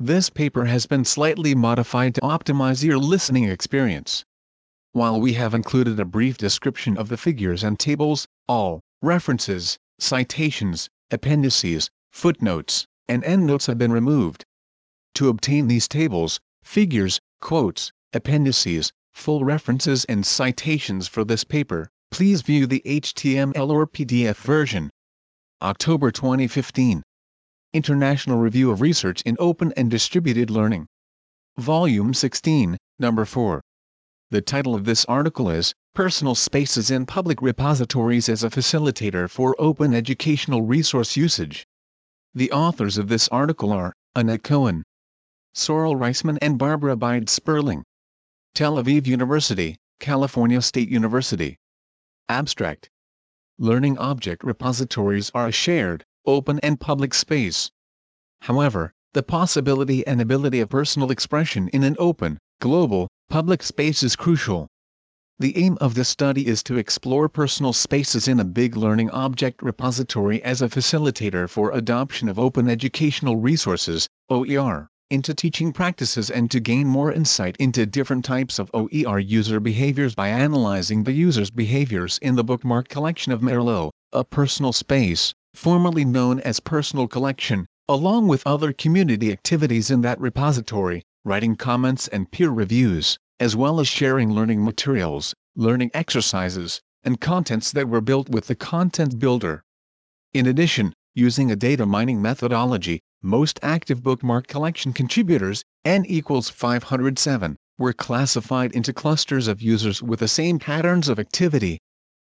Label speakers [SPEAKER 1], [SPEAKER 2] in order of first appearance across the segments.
[SPEAKER 1] This paper has been slightly modified to optimize your listening experience. While we have included a brief description of the figures and tables, all references, citations, appendices, footnotes, and endnotes have been removed. To obtain these tables, figures, quotes, appendices, full references and citations for this paper, please view the HTML or PDF version. October 2015. International Review of Research in Open and Distributed Learning. Volume 16, Number 4. The title of this article is, Personal Spaces in Public Repositories as a Facilitator for Open Educational Resource Usage. The authors of this article are, Annette Cohen, Sorel Reisman and Barbara Bide Sperling. Tel Aviv University, California State University. Abstract. Learning object repositories are a shared, open and public space. However, the possibility and ability of personal expression in an open, global, public space is crucial. The aim of this study is to explore personal spaces in a big learning object repository as a facilitator for adoption of open educational resources, OER, into teaching practices and to gain more insight into different types of OER user behaviors by analyzing the user's behaviors in the bookmark collection of Merlot, a personal space, formerly known as Personal Collection, along with other community activities in that repository, writing comments and peer reviews, as well as sharing learning materials, learning exercises, and contents that were built with the Content Builder. In addition, using a data mining methodology, most active bookmark collection contributors, n equals 507, were classified into clusters of users with the same patterns of activity.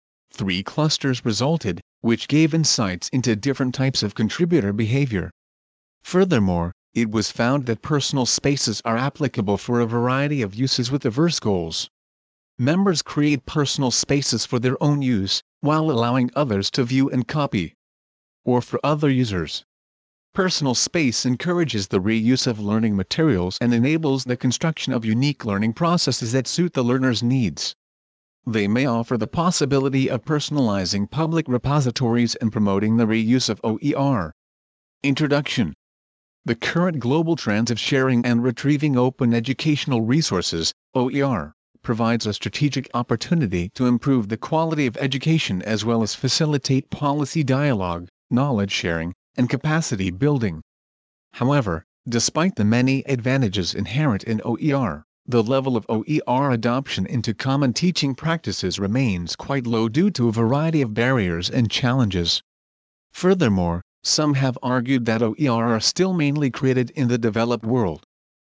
[SPEAKER 1] 3 clusters resulted, which gave insights into different types of contributor behavior. Furthermore, it was found that personal spaces are applicable for a variety of uses with diverse goals. Members create personal spaces for their own use, while allowing others to view and copy. Or for other users. Personal space encourages the reuse of learning materials and enables the construction of unique learning processes that suit the learner's needs. They may offer the possibility of personalizing public repositories and promoting the reuse of OER. Introduction. The current global trends of sharing and retrieving open educational resources, OER, provides a strategic opportunity to improve the quality of education as well as facilitate policy dialogue, knowledge sharing, and capacity building. However, despite the many advantages inherent in OER, the level of OER adoption into common teaching practices remains quite low due to a variety of barriers and challenges. Furthermore, some have argued that OER are still mainly created in the developed world.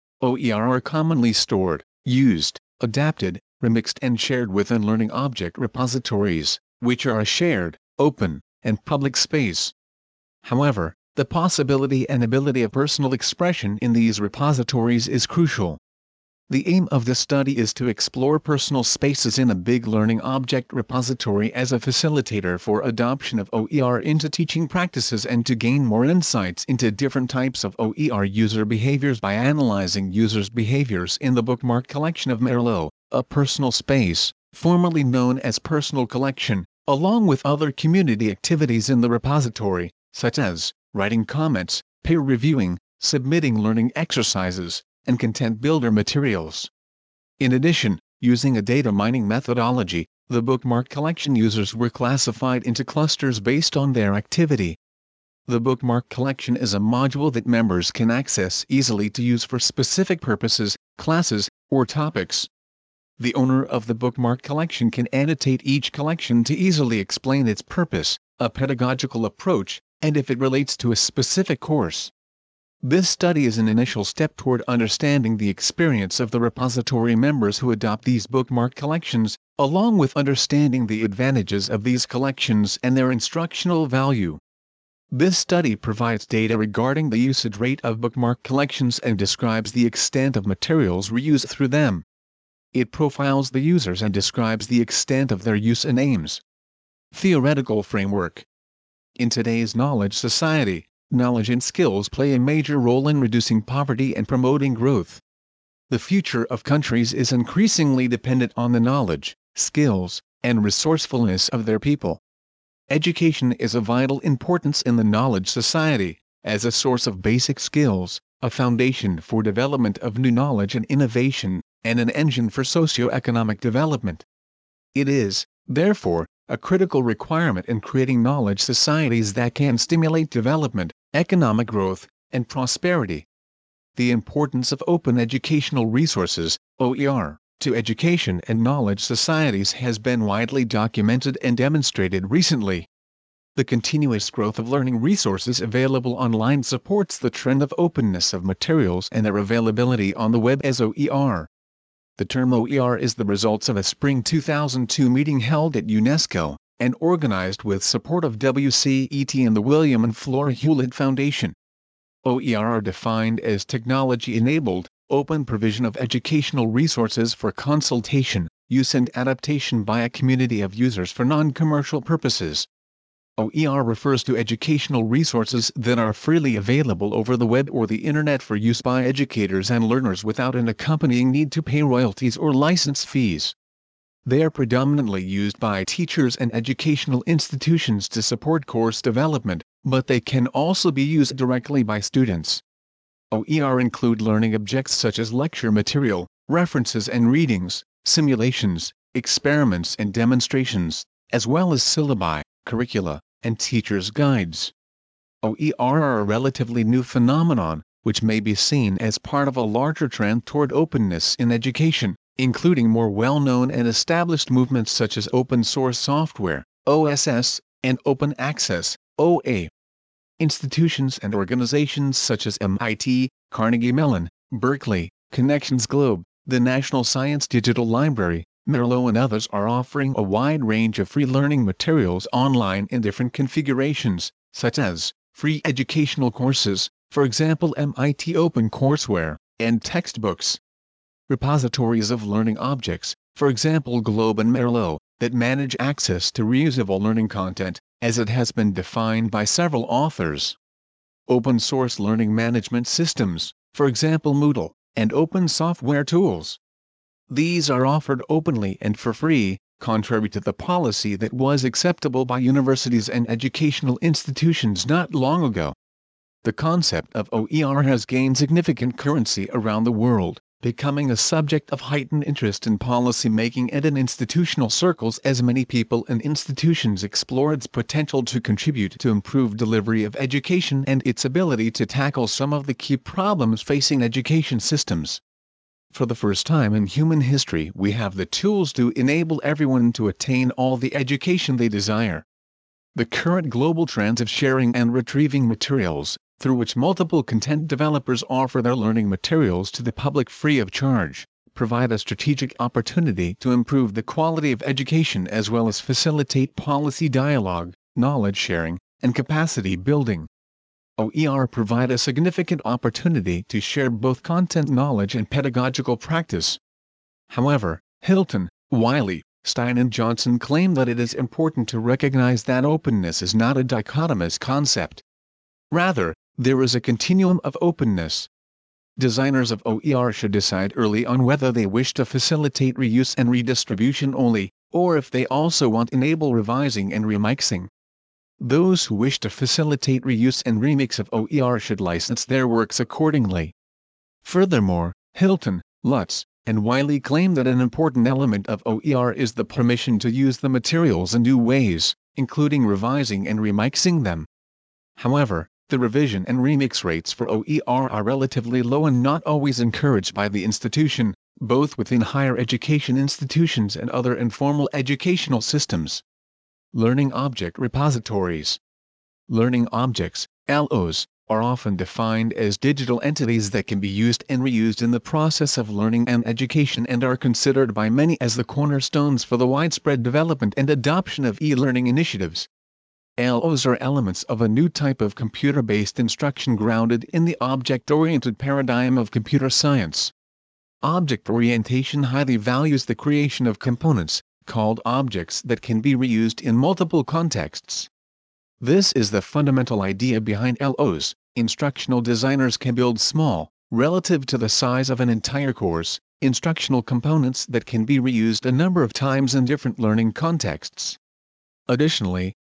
[SPEAKER 1] OER are commonly stored, used, adapted, remixed and shared within learning object repositories, which are a shared, open, and public space. However, the possibility and ability of personal expression in these repositories is crucial. The aim of this study is to explore personal spaces in a big learning object repository as a facilitator for adoption of OER into teaching practices and to gain more insights into different types of OER user behaviors by analyzing users' behaviors in the bookmark collection of Merlot, a personal space, formerly known as Personal Collection, along with other community activities in the repository, such as writing comments, peer reviewing, submitting learning exercises, and content builder materials. In addition, using a data mining methodology, the bookmark collection users were classified into clusters based on their activity. The bookmark collection is a module that members can access easily to use for specific purposes, classes, or topics. The owner of the bookmark collection can annotate each collection to easily explain its purpose, a pedagogical approach, and if it relates to a specific course. This study is an initial step toward understanding the experience of the repository members who adopt these bookmark collections, along with understanding the advantages of these collections and their instructional value. This study provides data regarding the usage rate of bookmark collections and describes the extent of materials reused through them. It profiles the users and describes the extent of their use and aims. Theoretical framework. In today's knowledge society, knowledge and skills play a major role in reducing poverty and promoting growth. The future of countries is increasingly dependent on the knowledge, skills, and resourcefulness of their people. Education is of vital importance in the knowledge society, as a source of basic skills, a foundation for development of new knowledge and innovation, and an engine for socio-economic development. It is, therefore, a critical requirement in creating knowledge societies that can stimulate development, economic growth, and prosperity. The importance of open educational resources, OER, to education and knowledge societies has been widely documented and demonstrated recently. The continuous growth of learning resources available online supports the trend of openness of materials and their availability on the web as OER. The term OER is the results of a spring 2002 meeting held at UNESCO, and organized with support of WCET and the William and Flora Hewlett Foundation. OER are defined as technology-enabled, open provision of educational resources for consultation, use and adaptation by a community of users for non-commercial purposes. OER refers to educational resources that are freely available over the web or the Internet for use by educators and learners without an accompanying need to pay royalties or license fees. They are predominantly used by teachers and educational institutions to support course development, but they can also be used directly by students. OER include learning objects such as lecture material, references and readings, simulations, experiments and demonstrations, as well as syllabi, curricula, and teachers' guides. OER are a relatively new phenomenon, which may be seen as part of a larger trend toward openness in education, including more well-known and established movements such as open source software, OSS, and open access, OA. Institutions and organizations such as MIT, Carnegie Mellon, Berkeley, Connections Globe, the National Science Digital Library, Merlot and others are offering a wide range of free learning materials online in different configurations, such as free educational courses, for example MIT OpenCourseWare, and textbooks. Repositories of learning objects, for example Globe and Merlot, that manage access to reusable learning content, as it has been defined by several authors. Open source learning management systems, for example Moodle, and open software tools. These are offered openly and for free, contrary to the policy that was acceptable by universities and educational institutions not long ago. The concept of OER has gained significant currency around the world, becoming a subject of heightened interest in policy making and in institutional circles as many people and institutions explore its potential to contribute to improved delivery of education and its ability to tackle some of the key problems facing education systems. For the first time in human history, we have the tools to enable everyone to attain all the education they desire. The current global trends of sharing and retrieving materials, through which multiple content developers offer their learning materials to the public free of charge, provide a strategic opportunity to improve the quality of education as well as facilitate policy dialogue, knowledge sharing, and capacity building. OER provide a significant opportunity to share both content knowledge and pedagogical practice. However, Hilton, Wiley, Stein and Johnson claim that it is important to recognize that openness is not a dichotomous concept. Rather, there is a continuum of openness. Designers of OER should decide early on whether they wish to facilitate reuse and redistribution only, or if they also want to enable revising and remixing. Those who wish to facilitate reuse and remix of OER should license their works accordingly. Furthermore, Hilton, Lutz, and Wiley claim that an important element of OER is the permission to use the materials in new ways, including revising and remixing them. However, the revision and remix rates for OER are relatively low and not always encouraged by the institution, both within higher education institutions and other informal educational systems. Learning Object Repositories. Learning objects, LOs, are often defined as digital entities that can be used and reused in the process of learning and education and are considered by many as the cornerstones for the widespread development and adoption of e-learning initiatives. LOs are elements of a new type of computer-based instruction grounded in the object-oriented paradigm of computer science. Object orientation highly values the creation of components, called objects, that can be reused in multiple contexts. This is the fundamental idea behind LOs. Instructional designers can build small, relative to the size of an entire course, instructional components that can be reused a number of times in different learning contexts. Additionally,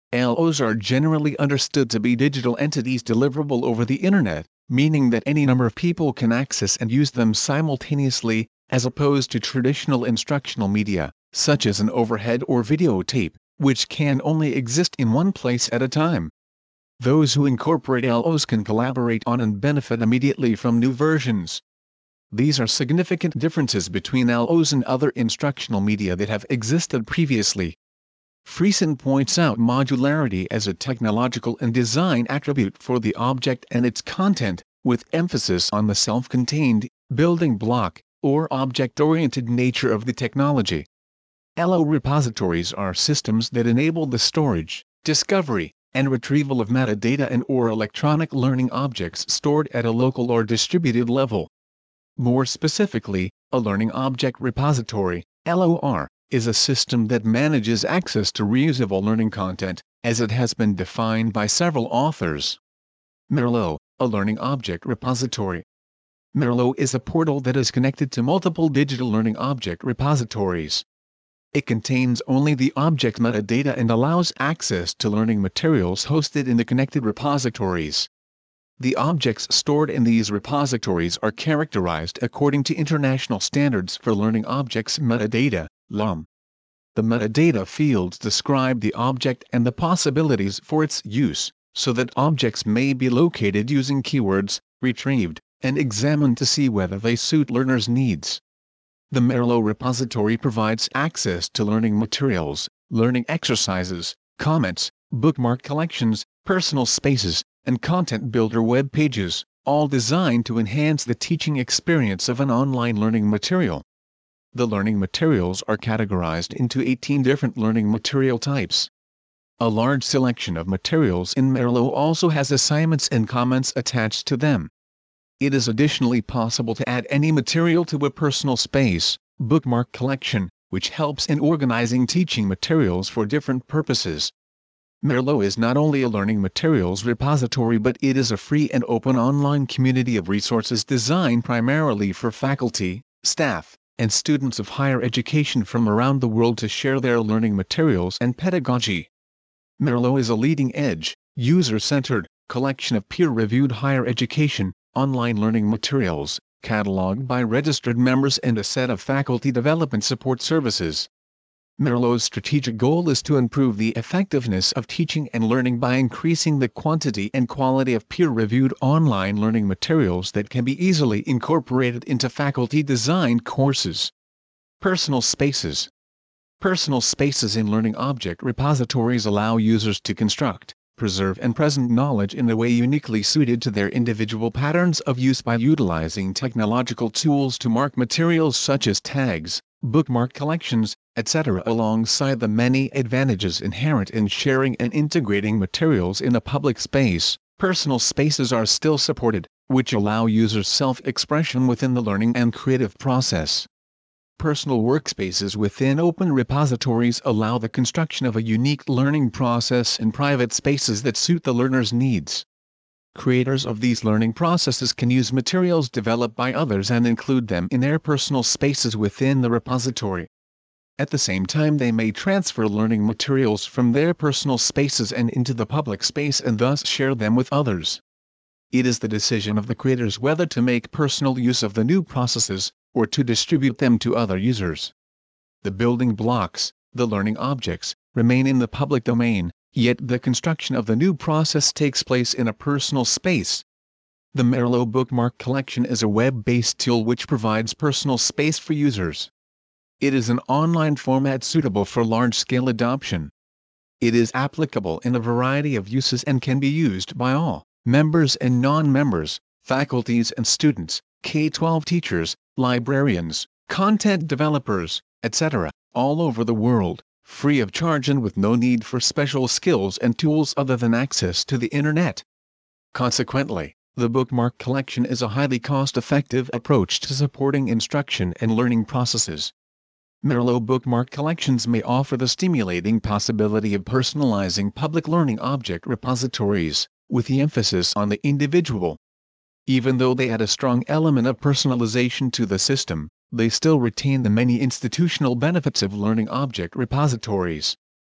[SPEAKER 1] LOs are generally understood to be digital entities deliverable over the Internet, meaning that any number of people can access and use them simultaneously, as opposed to traditional instructional media, such as an overhead or videotape, which can only exist in one place at a time. Those who incorporate LOs can collaborate on and benefit immediately from new versions. These are significant differences between LOs and other instructional media that have existed previously. Friesen points out modularity as a technological and design attribute for the object and its content, with emphasis on the self-contained, building block, or object-oriented nature of the technology. LO repositories are systems that enable the storage, discovery, and retrieval of metadata and/or electronic learning objects stored at a local or distributed level. More specifically, a learning object repository, LOR, is a system that manages access to reusable learning content, as it has been defined by several authors. Merlo, a learning object repository. Merlo is a portal that is connected to multiple digital learning object repositories. It contains only the object metadata and allows access to learning materials hosted in the connected repositories. The objects stored in these repositories are characterized according to International Standards for Learning Objects Metadata, LOM. The metadata fields describe the object and the possibilities for its use, so that objects may be located using keywords, retrieved, and examined to see whether they suit learners' needs. The Merlo repository provides access to learning materials, learning exercises, comments, bookmark collections, personal spaces, and content builder web pages, all designed to enhance the teaching experience of an online learning material. The learning materials are categorized into 18 different learning material types. A large selection of materials in Merlo also has assignments and comments attached to them. It is additionally possible to add any material to a personal space, bookmark collection, which helps in organizing teaching materials for different purposes. Merlo is not only a learning materials repository, but it is a free and open online community of resources designed primarily for faculty, staff, and students of higher education from around the world to share their learning materials and pedagogy. Merlo is a leading-edge, user-centered collection of peer-reviewed higher education, online learning materials, cataloged by registered members and a set of faculty development support services. Merlo's strategic goal is to improve the effectiveness of teaching and learning by increasing the quantity and quality of peer-reviewed online learning materials that can be easily incorporated into faculty-designed courses. Personal spaces. Personal spaces in learning object repositories allow users to construct, preserve and present knowledge in a way uniquely suited to their individual patterns of use by utilizing technological tools to mark materials such as tags, bookmark collections, etc. Alongside the many advantages inherent in sharing and integrating materials in a public space, personal spaces are still supported, which allow users self-expression within the learning and creative process. Personal workspaces within open repositories allow the construction of a unique learning process in private spaces that suit the learner's needs. Creators of these learning processes can use materials developed by others and include them in their personal spaces within the repository. At the same time, they may transfer learning materials from their personal spaces and into the public space and thus share them with others. It is the decision of the creators whether to make personal use of the new processes, or to distribute them to other users. The building blocks, the learning objects, remain in the public domain, yet the construction of the new process takes place in a personal space. The Merlo Bookmark Collection is a web-based tool which provides personal space for users. It is an online format suitable for large-scale adoption. It is applicable in a variety of uses and can be used by all, members and non-members, faculties and students, K-12 teachers, librarians, content developers, etc., all over the world, free of charge and with no need for special skills and tools other than access to the Internet. Consequently, the bookmark collection is a highly cost-effective approach to supporting instruction and learning processes. Merlo bookmark collections may offer the stimulating possibility of personalizing public learning object repositories, with the emphasis on the individual. Even though they add a strong element of personalization to the system, they still retain the many institutional benefits of learning object repositories.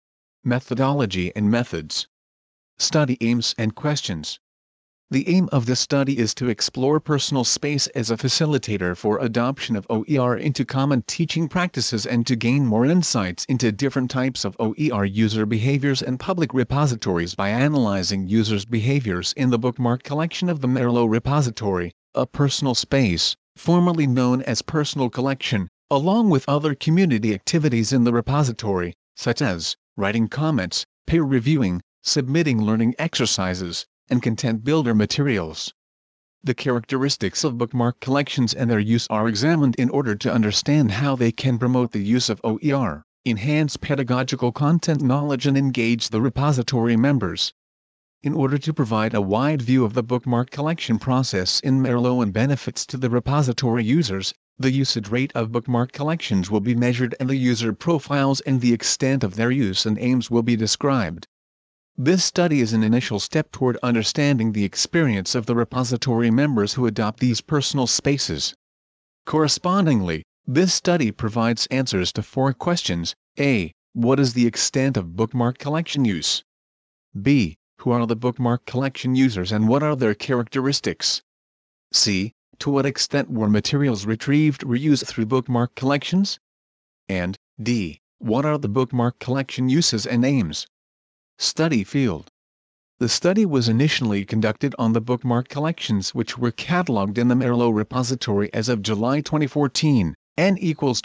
[SPEAKER 1] Methodology and methods. Study aims and questions. The aim of the study is to explore personal space as a facilitator for adoption of OER into common teaching practices and to gain more insights into different types of OER user behaviors and public repositories by analyzing users' behaviors in the bookmark collection of the Merlot repository, a personal space, formerly known as personal collection, along with other community activities in the repository, such as writing comments, peer reviewing, submitting learning exercises, and content builder materials. The characteristics of bookmark collections and their use are examined in order to understand how they can promote the use of OER, enhance pedagogical content knowledge and engage the repository members. In order to provide a wide view of the bookmark collection process in Merlot and benefits to the repository users, the usage rate of bookmark collections will be measured and the user profiles and the extent of their use and aims will be described. This study is an initial step toward understanding the experience of the repository members who adopt these personal spaces. Correspondingly, this study provides answers to 4 questions. A. What is the extent of bookmark collection use? B. Who are the bookmark collection users and what are their characteristics? C. To what extent were materials retrieved or used through bookmark collections? And D. What are the bookmark collection uses and aims? Study field. The study was initially conducted on the bookmark collections which were catalogued in the Merlot repository as of July 2014, N equals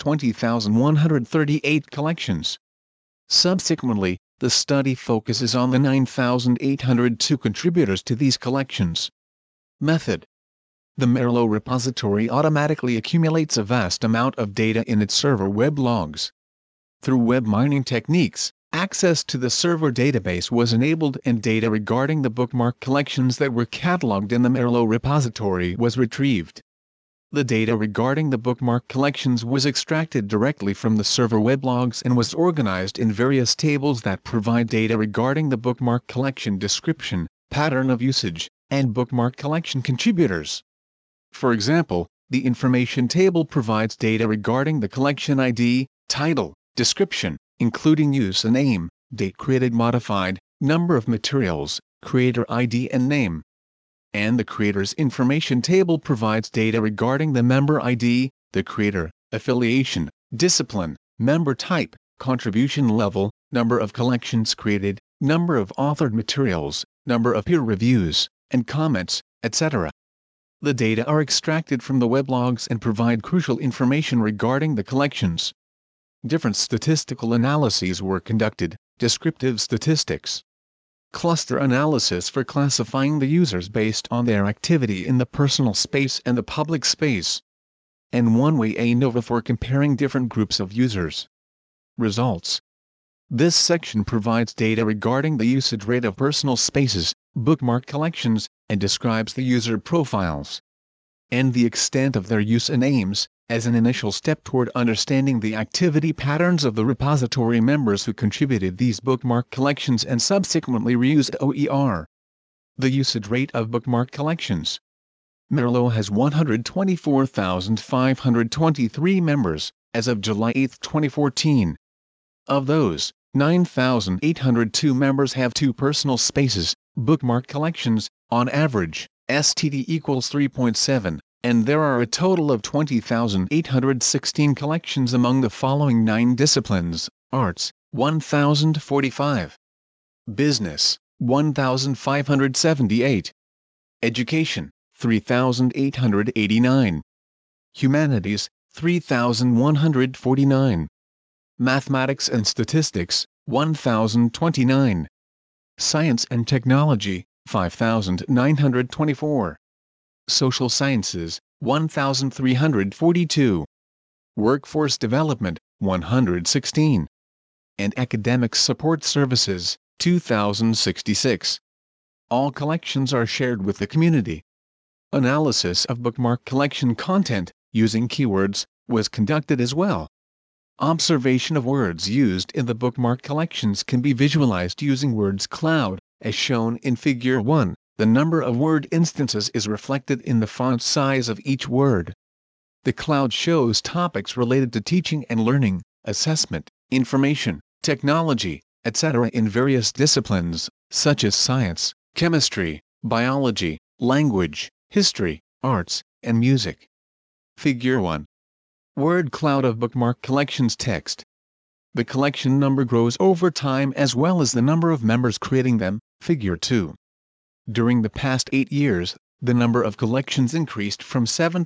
[SPEAKER 1] 20,138 collections. Subsequently, the study focuses on the 9,802 contributors to these collections. Method. The Merlot repository automatically accumulates a vast amount of data in its server web logs. Through web mining techniques, access to the server database was enabled and data regarding the bookmark collections that were catalogued in the Merlot repository was retrieved. The data regarding the bookmark collections was extracted directly from the server web logs and was organized in various tables that provide data regarding the bookmark collection description, pattern of usage, and bookmark collection contributors. For example, the information table provides data regarding the collection ID, title, description, including use and aim, date created modified, number of materials, creator ID and name. And the creator's information table provides data regarding the member ID, the creator, affiliation, discipline, member type, contribution level, number of collections created, number of authored materials, number of peer reviews, and comments, etc. The data are extracted from the web logs and provide crucial information regarding the collections. Different statistical analyses were conducted: descriptive statistics, cluster analysis for classifying the users based on their activity in the personal space and the public space, and one-way ANOVA for comparing different groups of users. Results. This section provides data regarding the usage rate of personal spaces, bookmark collections, and describes the user profiles and the extent of their use and aims, as an initial step toward understanding the activity patterns of the repository members who contributed these bookmark collections and subsequently reused OER. The usage rate of bookmark collections. Merlot has 124,523 members, as of July 8, 2014. Of those, 9,802 members have 2 personal spaces, bookmark collections, on average, STD equals 3.7, and there are a total of 20,816 collections among the following 9 disciplines: arts, 1,045; business, 1,578; education, 3,889; humanities, 3,149; mathematics and statistics, 1,029; science and technology, 5,924; social sciences, 1,342; workforce development, 116; and academic support services, 2,066. All collections are shared with the community. Analysis of bookmark collection content, using keywords, was conducted as well. Observation of words used in the bookmark collections can be visualized using Words Cloud, as shown in Figure 1. The number of word instances is reflected in the font size of each word. The cloud shows topics related to teaching and learning, assessment, information, technology, etc. in various disciplines, such as science, chemistry, biology, language, history, arts, and music. Figure 1. Word cloud of bookmark collections text. The collection number grows over time as well as the number of members creating them. Figure 2. During the past 8 years, the number of collections increased from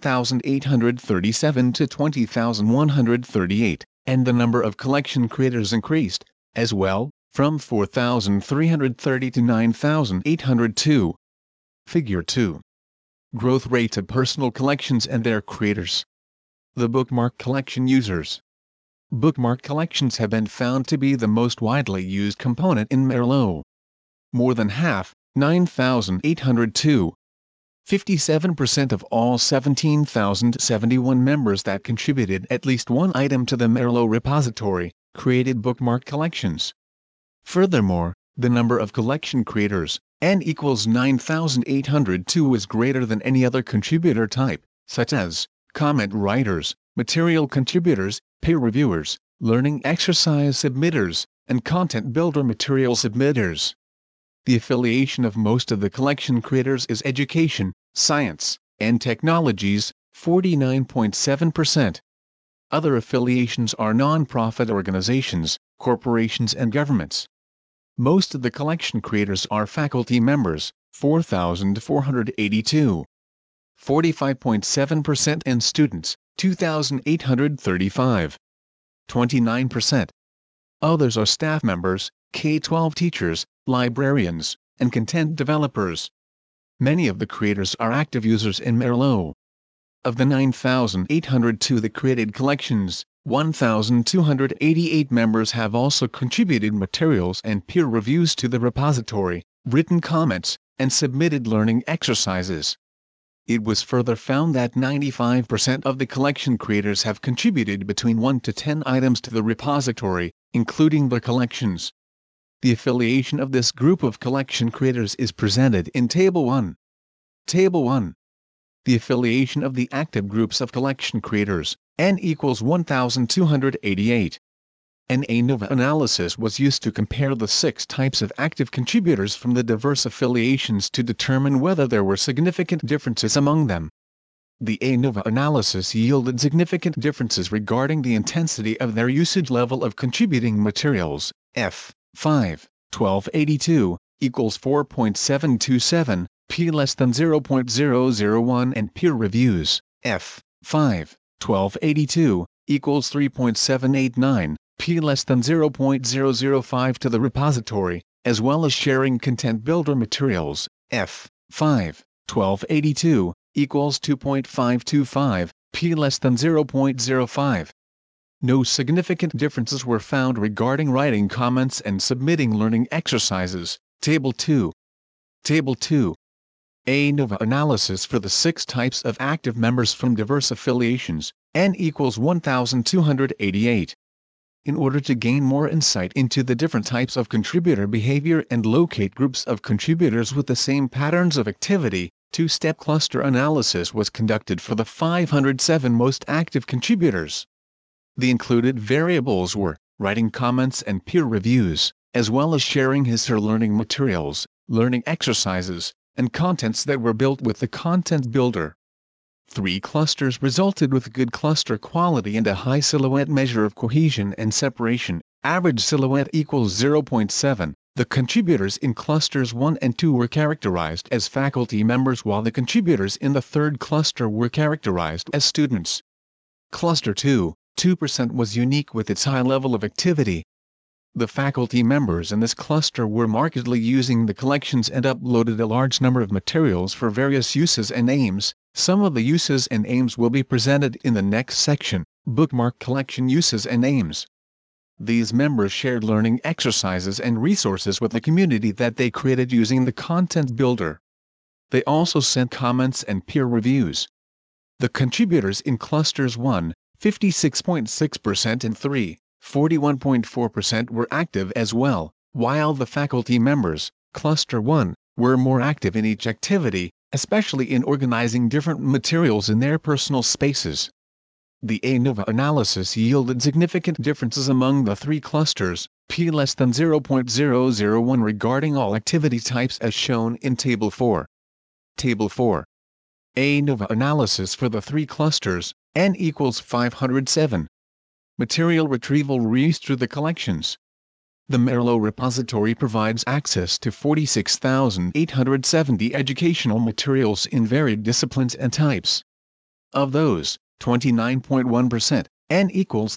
[SPEAKER 1] 7,837 to 20,138, and the number of collection creators increased, as well, from 4,330 to 9,802. Figure 2. Growth rate of personal collections and their creators. The bookmark collection users. Bookmark collections have been found to be the most widely used component in Merlot. More than half, 9,802. 57% of all 17,071 members that contributed at least one item to the Merlot repository created bookmark collections. Furthermore, the number of collection creators, n equals 9,802, was greater than any other contributor type, such as comment writers, material contributors, peer reviewers, learning exercise submitters, and content builder material submitters. The affiliation of most of the collection creators is education, science, and technologies, 49.7%. Other affiliations are non-profit organizations, corporations and governments. Most of the collection creators are faculty members, 4,482. 45.7% and students, 2,835. 29%. Others are staff members, K-12 teachers, librarians, and content developers. Many of the creators are active users in Merlot. Of the 9,802 that created collections, 1,288 members have also contributed materials and peer reviews to the repository, written comments, and submitted learning exercises. It was further found that 95% of the collection creators have contributed between 1 to 10 items to the repository, including the collections. The affiliation of this group of collection creators is presented in Table 1. Table 1. The affiliation of the active groups of collection creators, n equals 1,288. An ANOVA analysis was used to compare the 6 types of active contributors from the diverse affiliations to determine whether there were significant differences among them. The ANOVA analysis yielded significant differences regarding the intensity of their usage level of contributing materials. F. 5, 1282, equals 4.727, p less than 0.001, and peer reviews, F. 5, 1282, equals 3.789, p less than 0.005 to the repository, as well as sharing content builder materials, F. 5, 1282, equals 2.525, p less than 0.05. No significant differences were found regarding writing comments and submitting learning exercises. Table 2. Table 2. ANOVA analysis for the 6 types of active members from diverse affiliations, n equals 1,288. In order to gain more insight into the different types of contributor behavior and locate groups of contributors with the same patterns of activity, 2-step cluster analysis was conducted for the 507 most active contributors. The included variables were writing comments and peer reviews, as well as sharing his/her learning materials, learning exercises, and contents that were built with the content builder. 3 clusters resulted with good cluster quality and a high silhouette measure of cohesion and separation. Average silhouette equals 0.7. The contributors in clusters 1 and 2 were characterized as faculty members, while the contributors in the third cluster were characterized as students. Cluster 2, 2% was unique with its high level of activity. The faculty members in this cluster were markedly using the collections and uploaded a large number of materials for various uses and aims. Some of the uses and aims will be presented in the next section, bookmark collection uses and aims. These members shared learning exercises and resources with the community that they created using the content builder. They also sent comments and peer reviews. The contributors in clusters 1, 56.6%, and 3, 41.4% were active as well, while the faculty members, cluster 1, were more active in each activity, especially in organizing different materials in their personal spaces. The ANOVA analysis yielded significant differences among the 3 clusters, p less than 0.001 regarding all activity types as shown in Table 4. Table 4. ANOVA analysis for the three clusters, N equals 507. Material retrieval reused through the collections. The Merlot repository provides access to 46,870 educational materials in varied disciplines and types. Of those, 29.1%, N equals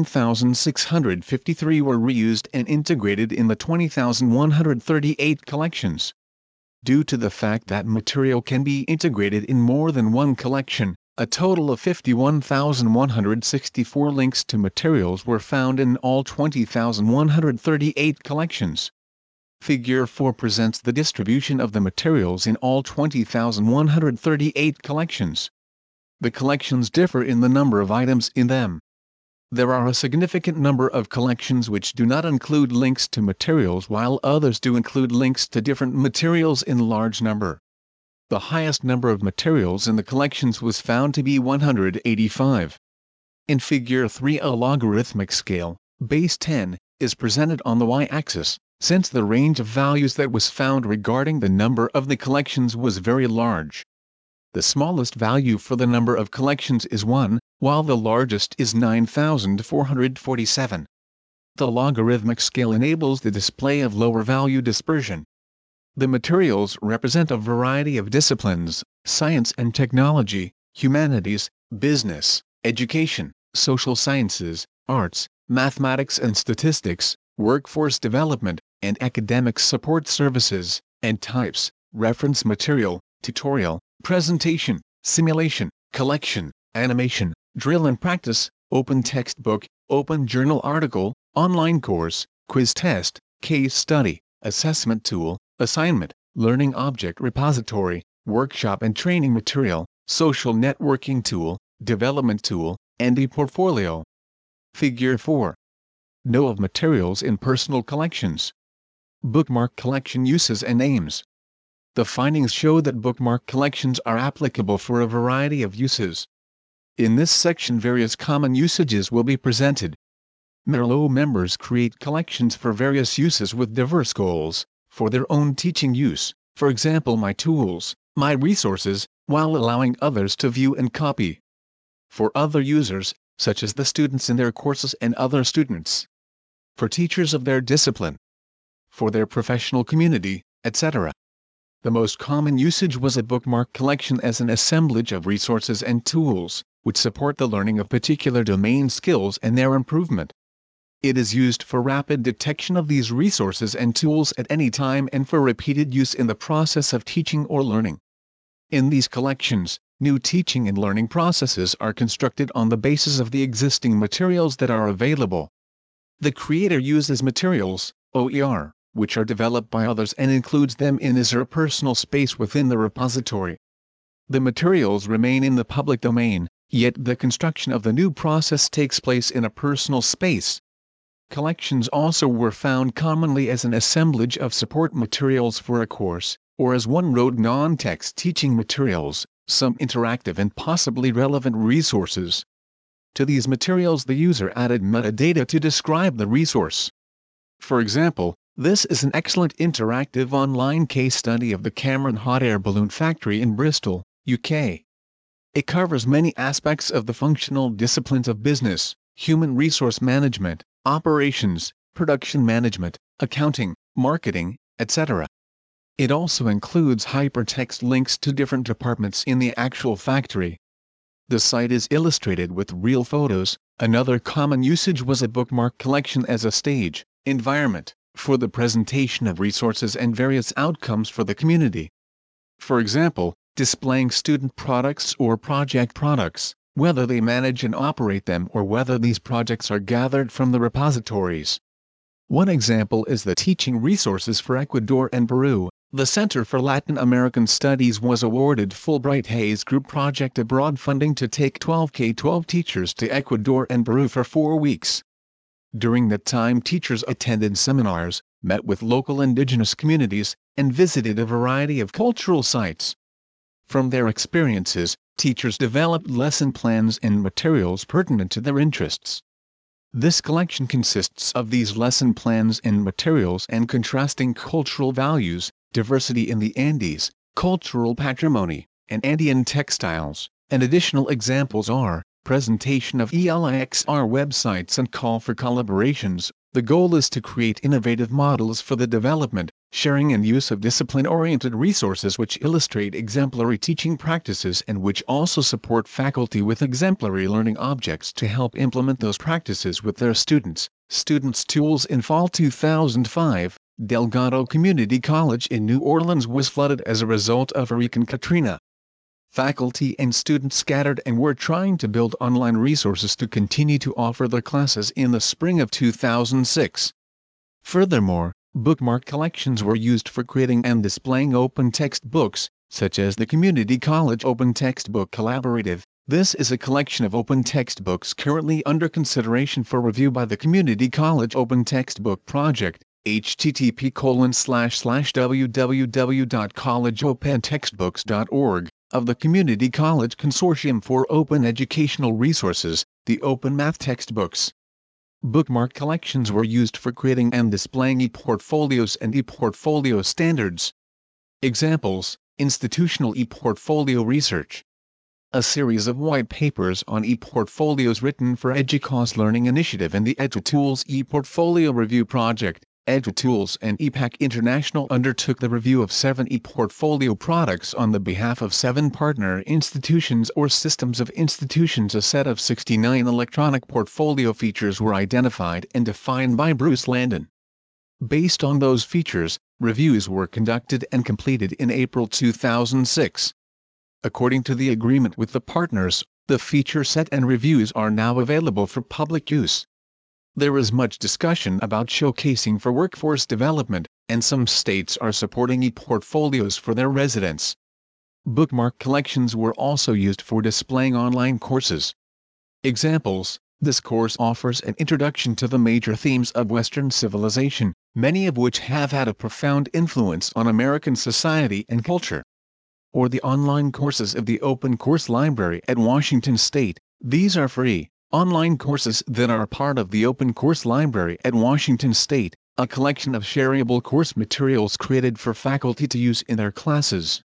[SPEAKER 1] 13,653 were reused and integrated in the 20,138 collections. Due to the fact that material can be integrated in more than one collection, a total of 51,164 links to materials were found in all 20,138 collections. Figure 4 presents the distribution of the materials in all 20,138 collections. The collections differ in the number of items in them. There are a significant number of collections which do not include links to materials while others do include links to different materials in large number. The highest number of materials in the collections was found to be 185. In Figure 3, a logarithmic scale, base 10, is presented on the y-axis, since the range of values that was found regarding the number of the collections was very large. The smallest value for the number of collections is 1, while the largest is 9,447. The logarithmic scale enables the display of lower value dispersion. The materials represent a variety of disciplines: science and technology, humanities, business, education, social sciences, arts, mathematics and statistics, workforce development, and academic support services, and types: reference material, tutorial, presentation, simulation, collection, animation, drill and practice, open textbook, open journal article, online course, quiz test, case study, assessment tool, assignment, learning object repository, workshop and training material, social networking tool, development tool, and e-portfolio. Figure 4. Know of materials in personal collections. Bookmark collection uses and aims. The findings show that bookmark collections are applicable for a variety of uses. In this section, various common usages will be presented. Merlot members create collections for various uses with diverse goals: for their own teaching use, for example my tools, my resources, while allowing others to view and copy. For other users, such as the students in their courses and other students. For teachers of their discipline. For their professional community, etc. The most common usage was a bookmark collection as an assemblage of resources and tools, which support the learning of particular domain skills and their improvement. It is used for rapid detection of these resources and tools at any time and for repeated use in the process of teaching or learning. In these collections, new teaching and learning processes are constructed on the basis of the existing materials that are available. The creator uses materials, OER, which are developed by others and includes them in his or her personal space within the repository. The materials remain in the public domain, yet the construction of the new process takes place in a personal space. Collections also were found commonly as an assemblage of support materials for a course, or as one-road non-text teaching materials, some interactive and possibly relevant resources. To these materials the user added metadata to describe the resource. For example, this is an excellent interactive online case study of the Cameron Hot Air Balloon Factory in Bristol, UK. It covers many aspects of the functional disciplines of business, human resource management, operations, production management, accounting, marketing, etc. It also includes hypertext links to different departments in the actual factory. The site is illustrated with real photos. Another common usage was a bookmark collection as a stage, environment, for the presentation of resources and various outcomes for the community. For example, displaying student products or project products, whether they manage and operate them or whether these projects are gathered from the repositories. One example is the teaching resources for Ecuador and Peru. The Center for Latin American Studies was awarded Fulbright Hays Group Project Abroad funding to take 12 K-12 teachers to Ecuador and Peru for 4 weeks. During that time, teachers attended seminars, met with local indigenous communities, and visited a variety of cultural sites. From their experiences, teachers developed lesson plans and materials pertinent to their interests. This collection consists of these lesson plans and materials and contrasting cultural values, diversity in the Andes, cultural patrimony, and Andean textiles, and additional examples are presentation of ELIXR websites and call for collaborations. The goal is to create innovative models for the development, sharing and use of discipline-oriented resources which illustrate exemplary teaching practices and which also support faculty with exemplary learning objects to help implement those practices with their students. Students' tools. In fall 2005, Delgado Community College in New Orleans was flooded as a result of Hurricane Katrina. Faculty and students scattered and were trying to build online resources to continue to offer their classes in the spring of 2006. Furthermore, bookmark collections were used for creating and displaying open textbooks, such as the Community College Open Textbook Collaborative. This is a collection of open textbooks currently under consideration for review by the Community College Open Textbook Project, http://www.collegeopentextbooks.org, of the Community College Consortium for Open Educational Resources, the Open Math Textbooks. Bookmark collections were used for creating and displaying e-portfolios and e-portfolio standards. Examples: institutional e-portfolio research. A series of white papers on e-portfolios written for EDUCAUSE Learning Initiative and the EduTools e-portfolio review project. EduTools and EPAC International undertook the review of 7 e-portfolio products on the behalf of 7 partner institutions or systems of institutions. A set of 69 electronic portfolio features were identified and defined by Bruce Landon. Based on those features, reviews were conducted and completed in April 2006. According to the agreement with the partners, the feature set and reviews are now available for public use. There is much discussion about showcasing for workforce development, and some states are supporting e-portfolios for their residents. Bookmark collections were also used for displaying online courses. Examples: this course offers an introduction to the major themes of Western civilization, many of which have had a profound influence on American society and culture. Or the online courses of the Open Course Library at Washington State. These are free online courses that are part of the Open Course Library at Washington State, a collection of shareable course materials created for faculty to use in their classes.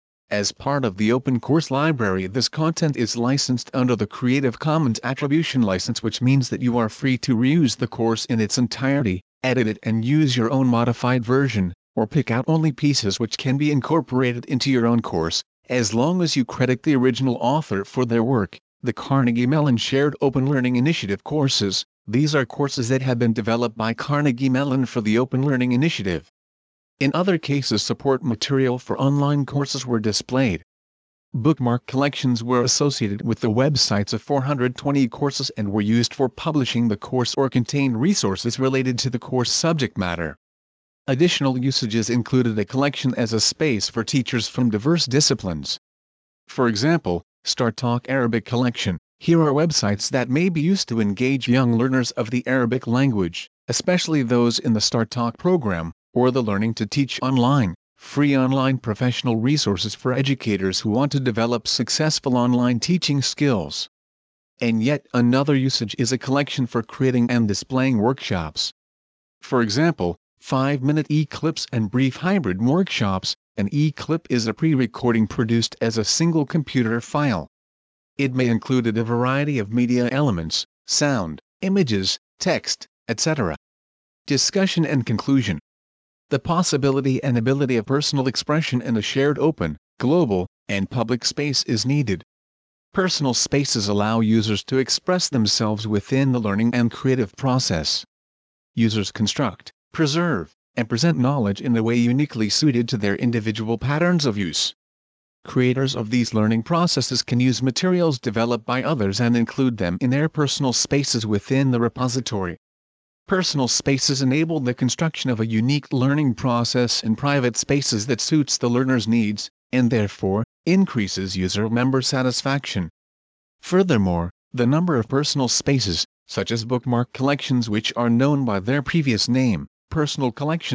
[SPEAKER 1] As part of the Open Course Library, this content is licensed under the Creative Commons Attribution License, which means that you are free to reuse the course in its entirety, edit it and use your own modified version, or pick out only pieces which can be incorporated into your own course, as long as you credit the original author for their work. The Carnegie Mellon Shared Open Learning Initiative courses. These are courses that have been developed by Carnegie Mellon for the Open Learning Initiative. In other cases, support material for online courses were displayed. Bookmark collections were associated with the websites of 420 courses and were used for publishing the course or contained resources related to the course subject matter. Additional usages included a collection as a space for teachers from diverse disciplines. For example, StarTalk Arabic Collection. Here are websites that may be used to engage young learners of the Arabic language, especially those in the StarTalk program, or the Learning to Teach Online, free online professional resources for educators who want to develop successful online teaching skills. And yet another usage is a collection for creating and displaying workshops. For example, 5-minute e-clips and brief hybrid workshops. An e-clip is a pre-recording produced as a single computer file. It may include a variety of media elements, sound, images, text, etc. Discussion and conclusion. The possibility and ability of personal expression in a shared open, global, and public space is needed. Personal spaces allow users to express themselves within the learning and creative process. Users construct, preserve, and present knowledge in a way uniquely suited to their individual patterns of use. Creators of these learning processes can use materials developed by others and include them in their personal spaces within the repository. Personal spaces enable the construction of a unique learning process in private spaces that suits the learner's needs, and therefore, increases user-member satisfaction. Furthermore, the number of personal spaces, such as bookmark collections which are known by their previous name, personal collections,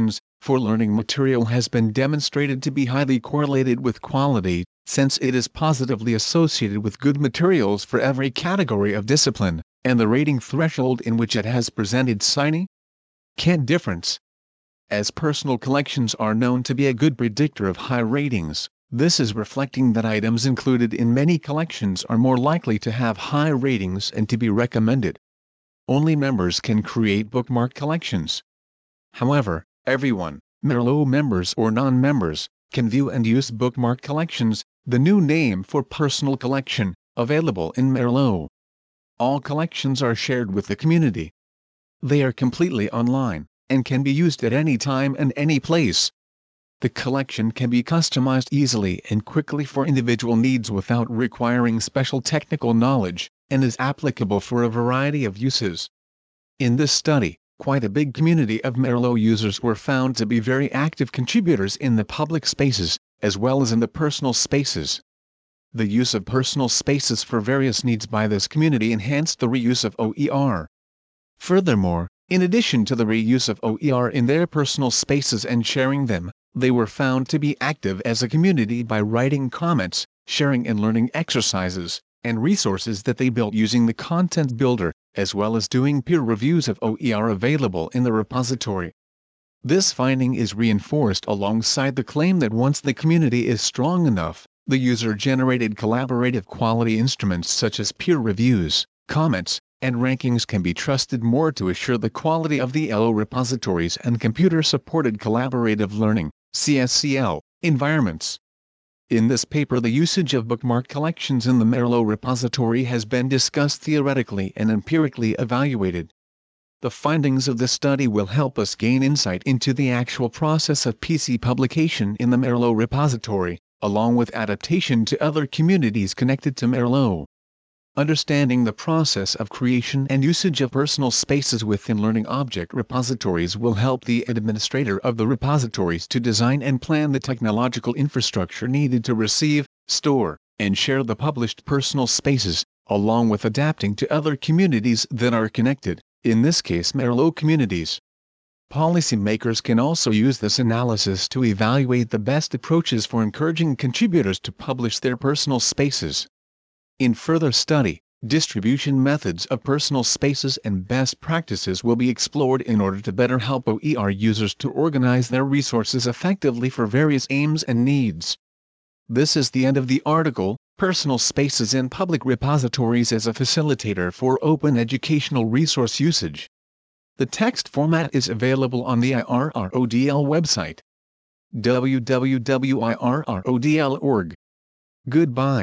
[SPEAKER 1] for learning material has been demonstrated to be highly correlated with quality, since it is positively associated with good materials for every category of discipline, and the rating threshold in which it has presented significant difference. As personal collections are known to be a good predictor of high ratings, this is reflecting that items included in many collections are more likely to have high ratings and to be recommended. Only members can create bookmark collections. However, everyone, Merlot members or non-members, can view and use bookmark collections, the new name for personal collection, available in Merlot. All collections are shared with the community. They are completely online, and can be used at any time and any place. The collection can be customized easily and quickly for individual needs without requiring special technical knowledge, and is applicable for a variety of uses. In this study, quite a big community of Merlot users were found to be very active contributors in the public spaces, as well as in the personal spaces. The use of personal spaces for various needs by this community enhanced the reuse of OER. Furthermore, in addition to the reuse of OER in their personal spaces and sharing them, they were found to be active as a community by writing comments, sharing and learning exercises, and resources that they built using the Content Builder, as well as doing peer reviews of OER available in the repository. This finding is reinforced alongside the claim that once the community is strong enough, the user-generated collaborative quality instruments such as peer reviews, comments, and rankings can be trusted more to assure the quality of the ELO repositories and computer-supported collaborative learning (CSCL) environments. In this paper, the usage of bookmark collections in the Merlot repository has been discussed theoretically and empirically evaluated. The findings of this study will help us gain insight into the actual process of PC publication in the Merlot repository, along with adaptation to other communities connected to Merlot. Understanding the process of creation and usage of personal spaces within learning object repositories will help the administrator of the repositories to design and plan the technological infrastructure needed to receive, store, and share the published personal spaces, along with adapting to other communities that are connected, in this case Merlot communities. Policymakers can also use this analysis to evaluate the best approaches for encouraging contributors to publish their personal spaces. In further study, distribution methods of personal spaces and best practices will be explored in order to better help OER users to organize their resources effectively for various aims and needs. This is the end of the article, Personal Spaces in Public Repositories as a Facilitator for Open Educational Resource Usage. The text format is available on the IRRODL website. www.irrodl.org. Goodbye.